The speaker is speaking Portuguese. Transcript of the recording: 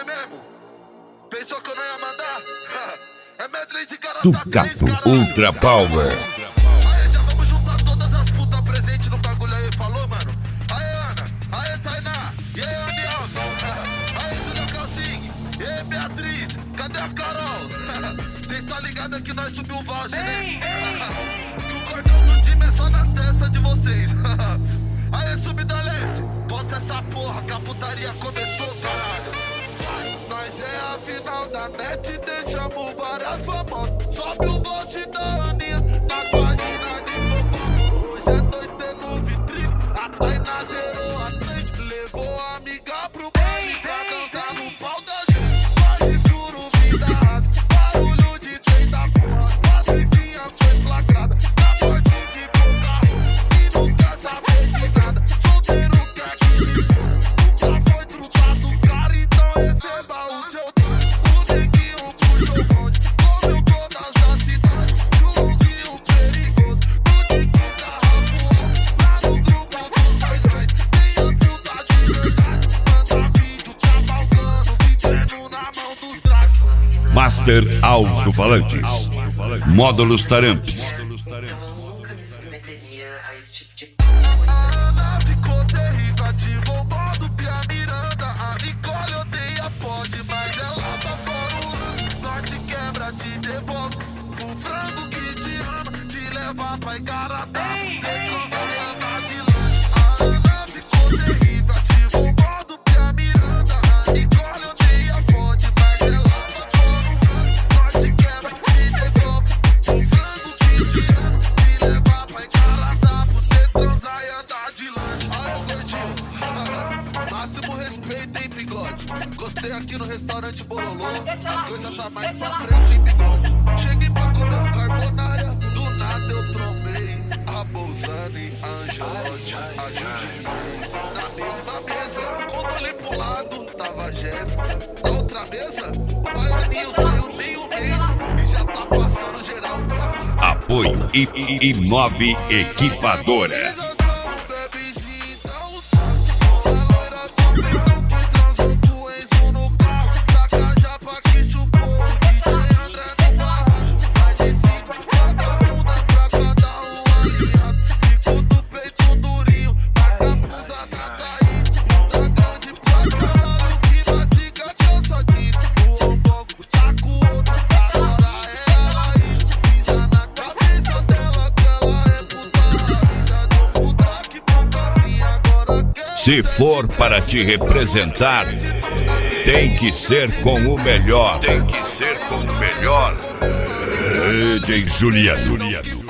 Foi mesmo? Pensou que eu não ia mandar? É medley de cara Tucato Ultra Power. Aí já vamos juntar todas as putas presentes no bagulho aí, falou, mano? Aí Ana, aí Tainá, e aí Andy Alves, aí Júlia Calcing, e aí Beatriz, cadê a Carol? Cês tá ligado que nós subiu o voucher, né? Que o cordão do time é só na testa de vocês. Aí Subdalece, posta essa porra que a putaria começou, caralho. Nós é a final da net, deixamos várias famosas. Sobe o vote da Aninha nas páginas de fofoca. Hoje é 2T no vitrine, a Tainá zerou a trade. Levou a amiga pro baile pra dançar no pau da gente. Quase escuro, vida rasa, barulho de trem da porra. Patricinha foi flagrada, na morte de boca e não quer saber de nada. Solteiro quer que se foda, nunca foi trutado, cara, então receba o seu doce. O neguinho puxou o bonde, comeu todas as cidades. Joãozinho perigoso, no dique da Rafuão, lá no grupo dos mais. Tem as putas de verdade, manda vídeo cavalgando, vivendo na mão dos dragos. Master Alto-Falantes. Módulos Taramps. A Ana ficou terrível, ativou o modo Pia Miranda. A Nicole odeia pode, mas ela tá fora o rango. Norte quebra, te devolve pro frango que te ama, te leva pra Igarapé, cê transar e andar de lanche. A Ana ficou terrível, ativou o modo Pia Miranda. A Nicole odeia pode, mas ela tá fora o rango. Norte quebra, te devolve pro frango que te ama, te leva pra Igarapé, cê transar e andar de lanche. Aí o gordinho, máximo respeito, hein, bigode. Gostei aqui no restaurante Bololô, as coisas tá mais pra frente, hein, bigode. Cheguei pra comer um carbonara, do nada eu trombei a Bolzani, a Angelotti, a Juju. Na mesma mesa, quando olhei pro lado, tava a Jéssica. Na outra mesa, o baianinho saiu nem um mês e já tá passando geral pra partir. Apoio I9 Equipadora. Se for para te representar, tem que ser com o melhor. Tem que ser com o melhor. DJ Juliano.